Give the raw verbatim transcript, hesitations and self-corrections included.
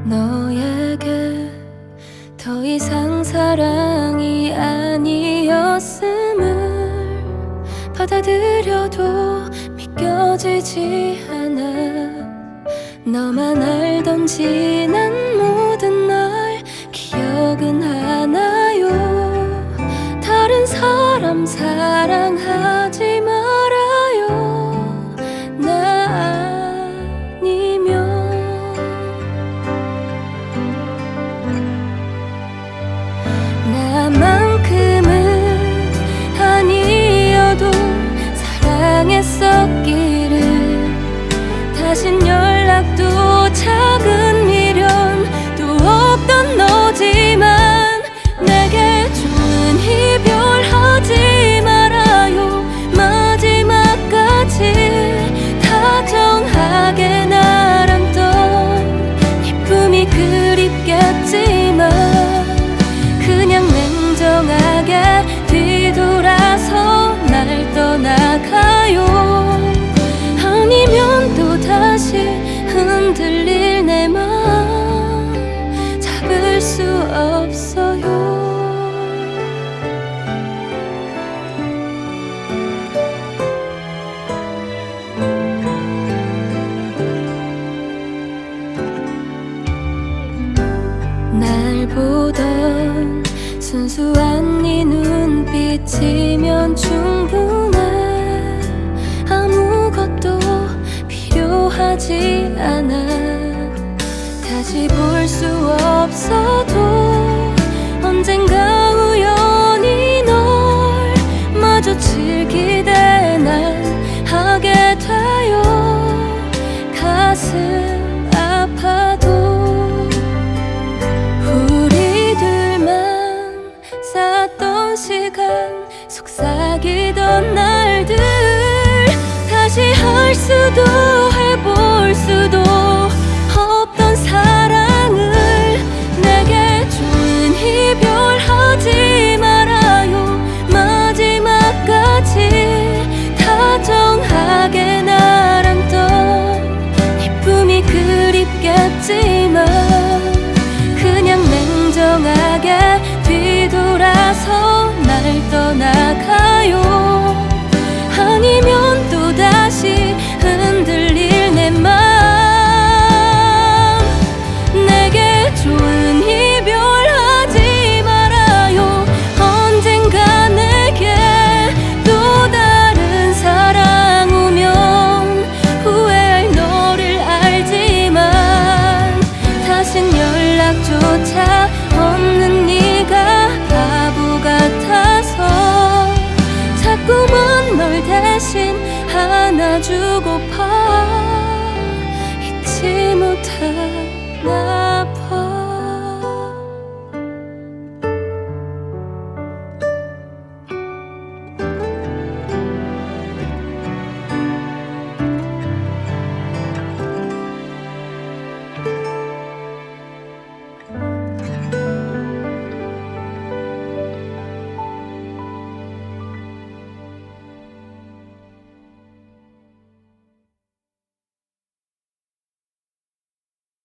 너에게 더 이상 사랑이 아니었음을 받아들여도 믿겨지지 않아. 너만 알던 지난 모든 날 기억은 하나요. 다른 사람 사랑하지 말아요. 나 아니면 나만큼은 아니어도 사랑했었기를. 다신 연락도 작은 미련도 없던 너지만 내게 좋은 이별하지 말아요. 마지막까지 다정하게 날 안던 기쁨이 그립겠지만 그냥 냉정하게 뒤돌아서 날 떠나가요. 아니면 또다시 흔들릴 내 마음 잡을 수 없어요. 날 보던 순수한 네 눈빛이면 충분해. 아무것도 필요하지 않아. 다시 볼 수 없어도 언젠가 우연히 널 마주칠 기대 난 하게 돼요. 가슴 아파도 우리들만 쌓던 시간 속삭이던 날들 다시 할 수도 해볼 수도 없던 사랑을 내게 좋은 이별하지 말아요. 마지막까지 다정하게 날 안던 기쁨이 그립겠지만 그냥 냉정하게 뒤돌아서 날 떠나가요. 아니면 또다시 흔들릴 내 맘 내게 좋은 이별하지 말아요. 언젠가 내게 또 다른 사랑 오면 후회할 너를 알지만 다신 연락조차 없는 네가 바보 같아서 자꾸만 널 대신 안아주고